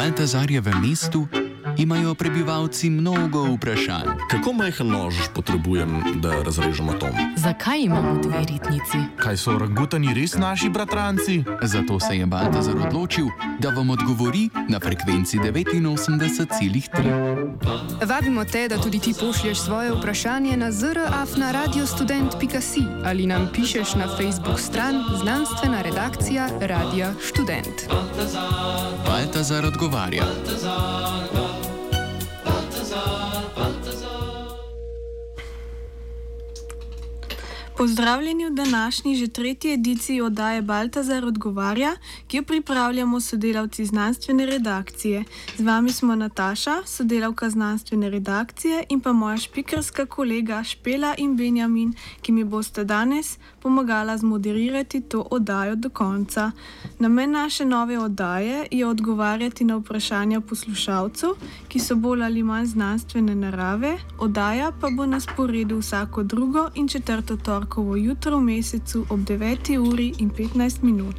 Baltazarjevem mestu imajo prebivalci mnogo vprašanj. Kako majhen nož potrebujem, da razrežem atom? Zakaj imamo dve ritnici? Kaj so orangutani res naši bratranci? Zato se je Baltazar odločil, da vam odgovori na frekvenci 89,3. Vabimo te, da tudi ti pošlješ svoje vprašanje na zr@radiostudent.si ali nam pišeš na Facebook stran Znanstvena redakcija Radia Študent. Baltazar odgovarja. Pozdravljeni v današnji že tretji ediciji oddaje Baltazar odgovarja, ki jo pripravljamo sodelavci znanstvene redakcije. Z vami smo Nataša, sodelavka znanstvene redakcije, in pa moja špikerska kolega Špela in Benjamin, ki mi boste danes pomagala zmoderirati to oddajo do konca. Namen naše nove oddaje je odgovarjati na vprašanja poslušalcev, ki so bolj ali manj znanstvene narave. Oddaja pa bo na sporedu vsako drugo in četrto torkovo jutro v mesecu ob 9:15.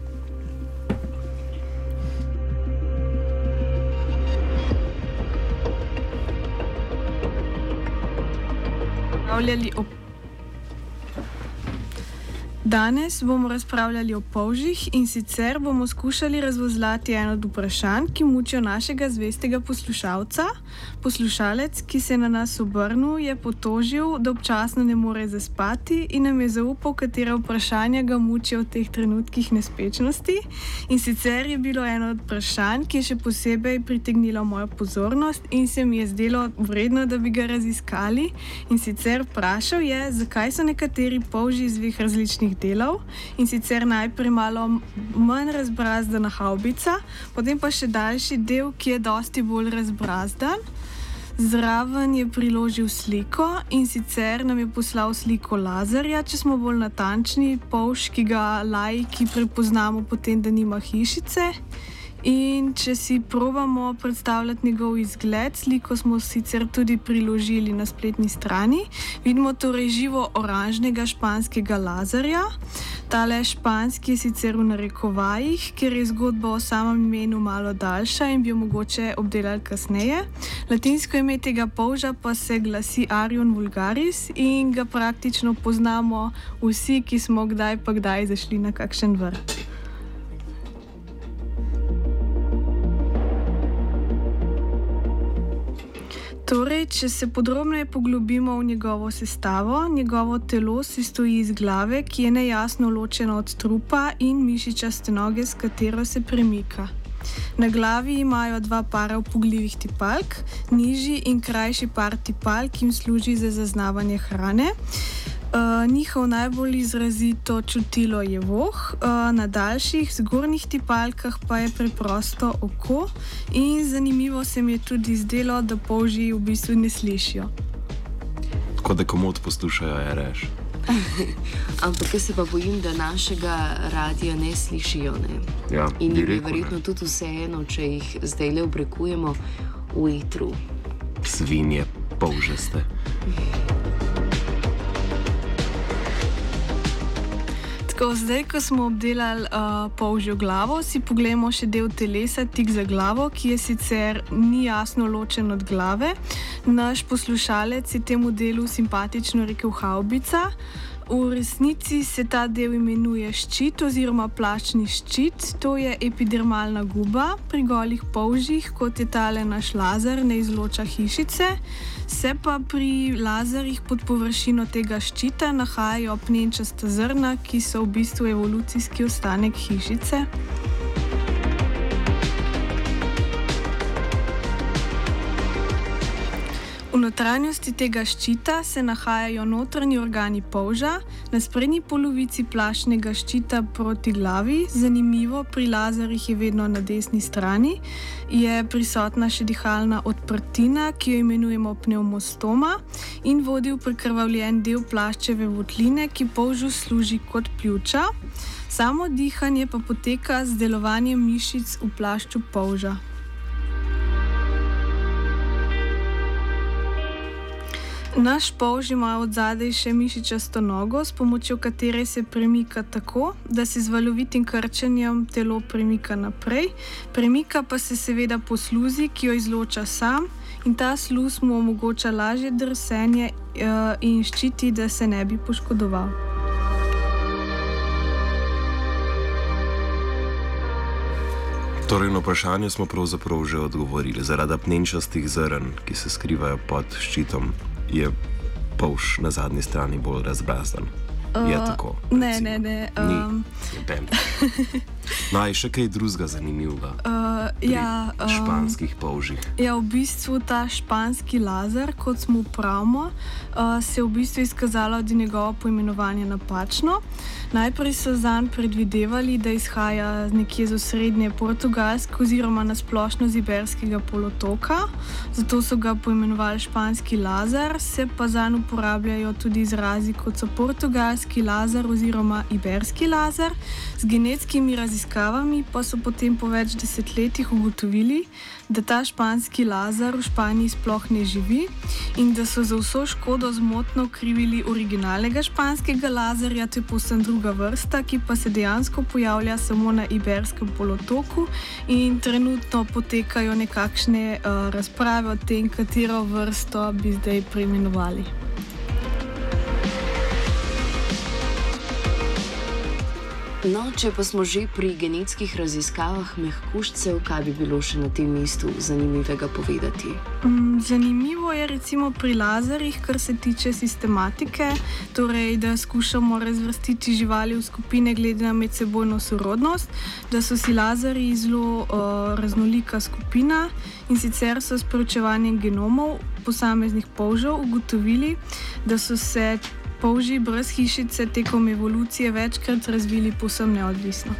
Danes bomo razpravljali o polžih, in sicer bomo skušali razvozlati eno od vprašanj, ki mučijo našega zvestega poslušalca. Poslušalec, ki se je na nas obrnil, je potožil, da občasno ne more zaspati in nam je zaupal, katera vprašanja ga mučijo v teh trenutkih nespečnosti. In sicer je bilo eno od vprašanj, ki je še posebej pritegnilo mojo pozornost in se mi je zdelo vredno, da bi ga raziskali. In sicer vprašal je, zakaj so nekateri polži iz dveh različnih delov, in sicer najprej malo manj razbrazdana havbica, potem pa še daljši del, ki je dosti bolj razbrazdan. Zraven je priložil sliko, in sicer nam je poslal sliko lazarja, če smo bolj natančni, polž, ki ga laiki prepoznamo potem, da nima hišice. In če si probamo predstavljati njegov izgled, sliko smo sicer tudi priložili na spletni strani. Vidimo torej živo oranžnega španskega lazarja. Tale španski je sicer v narekovajih, ker je zgodba o samem imenu malo daljša in bi jo mogoče obdelali kasneje. Latinsko ime tega polža pa se glasi Arion vulgaris in ga praktično poznamo vsi, ki smo kdaj pa kdaj zašli na kakšen vrt. Torej, če se podrobneje poglobimo v njegovo sestavo, njegovo telo sestoji iz glave, ki je nejasno ločena od trupa, in mišičaste noge, s katero se premika. Na glavi imajo dva para upogljivih tipalk, nižji in krajši par tipalk jim služi za zaznavanje hrane. Njihov najbolj izrazito čutilo je voh, na daljših zgornjih tipalkah pa je preprosto oko, in zanimivo se mi je tudi zdelo, da polži v bistvu ne slišijo. Tako da komod poslušajo, je reš. Ampak jaz se pa bojim, da našega radija ne slišijo, ne? Ja, in je verjetno tudi vseeno, če jih zdaj le obrekujemo v etru. Svinje polžaste. Zdaj, ko smo obdelali polžjo glavo, si poglejmo še del telesa tik za glavo, ki je sicer ni jasno ločen od glave. Naš poslušalec je temu delu simpatično rekel havbica. V resnici se ta del imenuje ščit oziroma plačni ščit. To je epidermalna guba. Pri golih polžih, kot je tale naš lazar, ne izloča hišice. Se pa pri lazarjih pod površino tega ščita nahajajo pnenčasta zrna, ki so v bistvu evolucijski ostanek hišice. V notranjosti tega ščita se nahajajo notranji organi polža, na sprednji polovici plaščnega ščita proti glavi. Zanimivo, pri lazarjih je vedno na desni strani, je prisotna še dihalna odprtina, ki jo imenujemo pneumostoma, in vodi v prekrvavljen del plaščeve votline, ki polžu služi kot pljuča. Samo dihanje pa poteka z delovanjem mišic v plašču polža. Naš polž ima od zadaj še mišičasto nogo, s pomočjo katere se premika tako, da se z valovitim krčenjem telo premika naprej. Premika pa se seveda po sluzi, ki jo izloča sam, in ta sluz mu omogoča lažje drsenje in ščiti, da se ne bi poškodoval. Torej, na vprašanje smo pravzaprav že odgovorili. Zaradi apnenčastih zrn, ki se skrivajo pod ščitom, je polž na zadnji strani bolj razbrazdan. Je tako? Ne. No, je še kaj drugega zanimivega pri španskih polžih? Ja, v bistvu ta španski lazer, kot smo pravimo, se je v bistvu izkazalo, da je njegovo poimenovanje napačno. Najprej so zanj predvidevali, da izhaja nekje z osrednje Portugalske oziroma na splošno z Iberskega polotoka, zato so ga poimenovali španski lazer, se pa zanj uporabljajo tudi izrazi, kot so portugalski lazer oziroma iberski lazer. Z genetskimi raziskavami pa so potem po več desetletjih ugotovili, da ta španski lazer v Španiji sploh ne živi in da so za vso škodo zmotno krivili originalnega španskega lazerja, to je povsem druga vrsta, ki pa se dejansko pojavlja samo na Iberskem polotoku, in trenutno potekajo nekakšne razprave o tem, katero vrsto bi zdaj preimenovali. No, če pa smo že pri genetskih raziskavah mehkužcev, kaj bi bilo še na tem mestu zanimivega povedati? Zanimivo je recimo pri lazerjih, kar se tiče sistematike, torej da skušamo razvrstiti živali v skupine glede na medsebojno sorodnost, da so si lazerji zelo raznolika skupina, in sicer so s proučevanjem genomov posameznih polžev ugotovili, da so se polži brez hišice tekom evolucije večkrat razvili povsem neodvisno.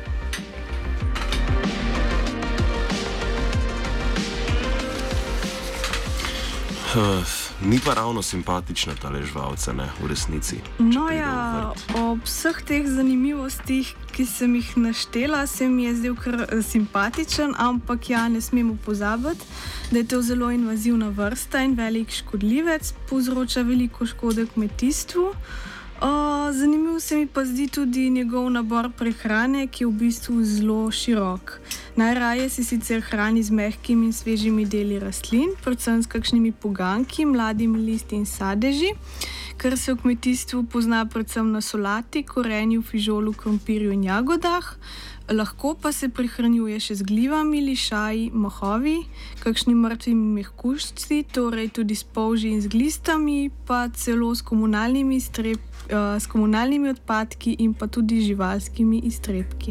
Ni pa ravno simpatična ta ležvalca, ne, v resnici. No ja, ob vseh teh zanimivostih, ki sem jih naštela, se mi je zdel kar simpatičen, ampak ja, ne smemo pozabiti, da je to zelo invazivna vrsta in velik škodljivec, povzroča veliko škode kmetijstvu. Zanimiv se mi pa zdi tudi njegov nabor prehrane, ki je v bistvu zelo širok. Najraje se sicer hrani z mehkimi in svežimi deli rastlin, predvsem s kakšnimi poganjki, mladimi listi in sadeži, kar se v kmetijstvu pozna predvsem na solati, korenju, fižolu, krompirju in jagodah. Lahko pa se prehranjuje še z glivami, lišaji, mahovi, kakšni mrtvimi mehkužci, torej tudi s polži in z glistami, pa celo s komunalnimi odpadki in pa tudi živalskimi iztrebki.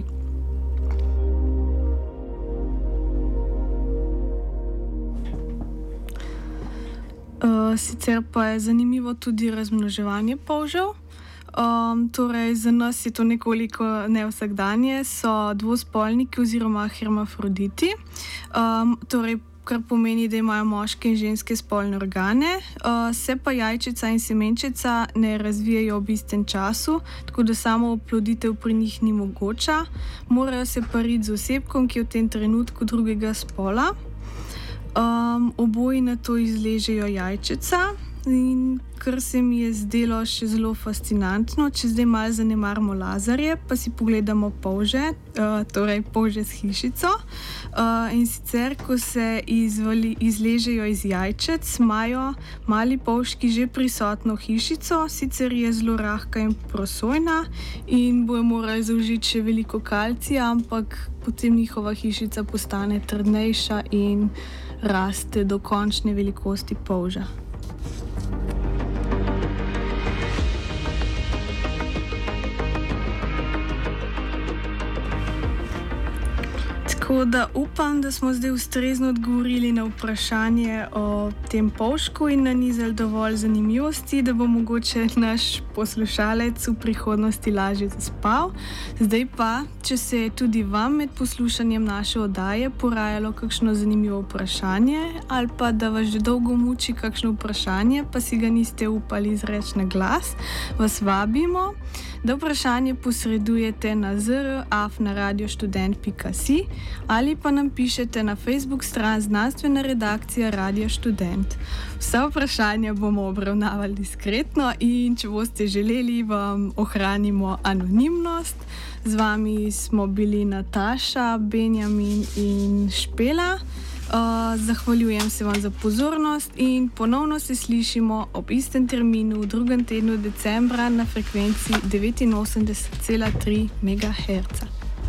Sicer pa je zanimivo tudi razmnoževanje polžev. Torej, za nas je to nekoliko nevsakdanje, so dvospolniki oziroma hermafroditi, torej, kar pomeni, da imajo moške in ženske spolne organe, se pa jajčica in semenčica ne razvijajo v istem času, tako da samo oploditev pri njih ni mogoča, morajo se pariti z osebkom, ki je v tem trenutku drugega spola. Oboji na to izležejo jajčica. In kar se mi je zdelo še zelo fascinantno, če zdaj malo zanemarimo lazerje, pa si pogledamo polže, torej polže s hišico. In sicer, ko se izležejo iz jajčec, imajo mali polžki že prisotno hišico, sicer je zelo rahka in prosojna in bojo morali zaužiti še veliko kalcija, ampak potem njihova hišica postane trdnejša in raste do končne velikosti polža. Tako da upam, da smo zdaj ustrezno odgovorili na vprašanje o tem polžku in nanizali dovolj zanimivosti, da bo mogoče naš poslušalec v prihodnosti lažje zaspal. Zdaj pa, če se je tudi vam med poslušanjem naše oddaje porajalo kakšno zanimivo vprašanje ali pa da vas že dolgo muči kakšno vprašanje, pa si ga niste upali izreči na glas, vas vabimo, da vprašanje posredujete na zr@radiostudent.si ali pa nam pišete na Facebook stran Znanstvena redakcija Radia Študent. Vsa vprašanja bomo obravnavali diskretno in če boste želeli, vam ohranimo anonimnost. Z vami smo bili Nataša, Benjamin in Špela. Zahvaljujem se vam za pozornost in ponovno se slišimo ob istem terminu v drugem tednu decembra na frekvenci 89,3 MHz.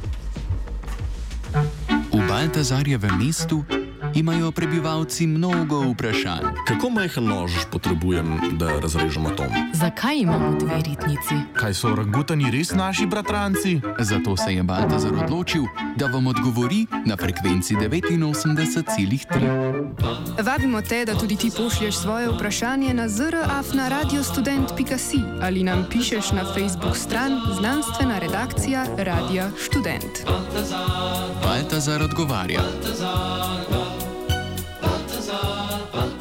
V Baltazarjevem mestu imajo prebivalci mnogo vprašanj. Kako majhen nož potrebujem, da razrežem atom? Zakaj imamo dve ritnici? Kaj so orangutani res naši bratranci? Zato se je Baltazar odločil, da vam odgovori na frekvenci 89,3. Vabimo te, da tudi ti pošlješ svoje vprašanje na zr@radiostudent.si ali nam pišeš na Facebook stran Znanstvena redakcija Radia Študent. Baltazar odgovarja. Baltazar.